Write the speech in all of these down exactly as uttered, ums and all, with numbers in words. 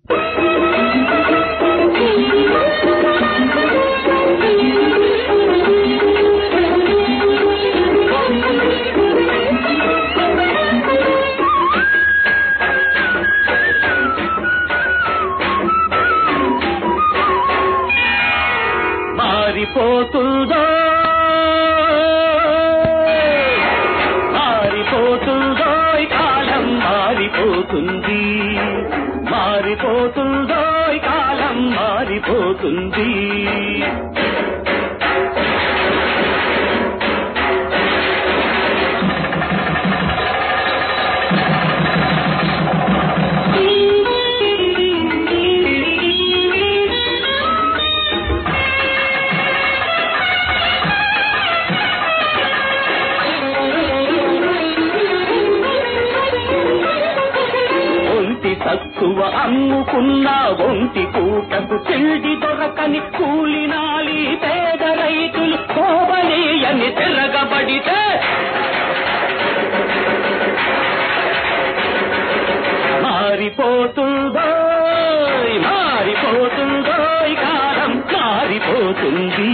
మారిపోతుందో మారిపోతుందో కాలం మారిపోతుంది మారిపోతుందో కాలం మారిపోతుంది తక్కువ అమ్ముకున్న ఒంటి పూటకు తిండి దొరకని కూలినాలి పేద రైతులు కోబలేయని తిరగబడితే మారిపోతుందో మారిపోతుందో కాలం మారిపోతుంది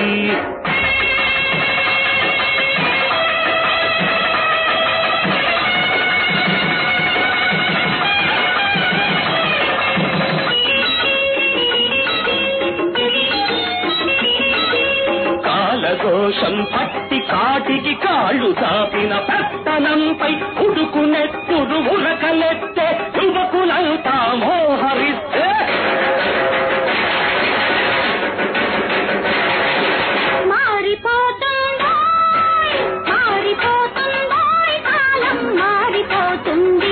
దోషం పట్టి కాటికి కాళ్ళు చాపిన పెత్తనంపై ఉడుకునెత్తుడు ఉరకలెత్తే యువకులంతా మోహరిస్తే మారిపోతుందో మారిపోతుందో కాలం మారిపోతుంది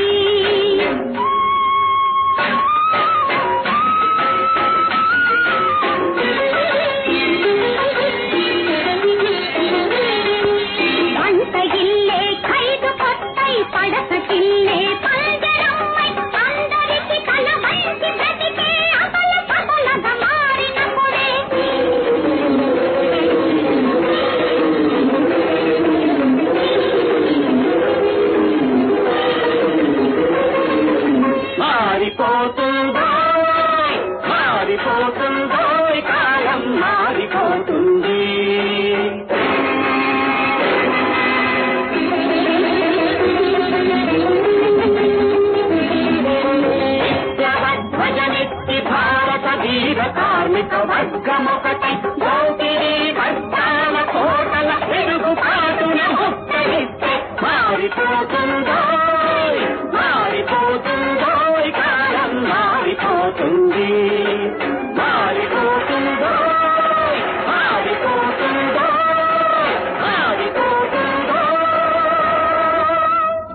మారిపోతుందో మారిపోతుందో కాలం మారిపోతుంది విప్లవధ్వజమెత్తి భారత వీర కార్మిక వర్గమొకటి దోపిడీ వర్గాల కోటల పెరుగుపాటున ముట్టడిస్తే మారిపోతుందో మారిపోతుందో కాలం మారిపోతుంది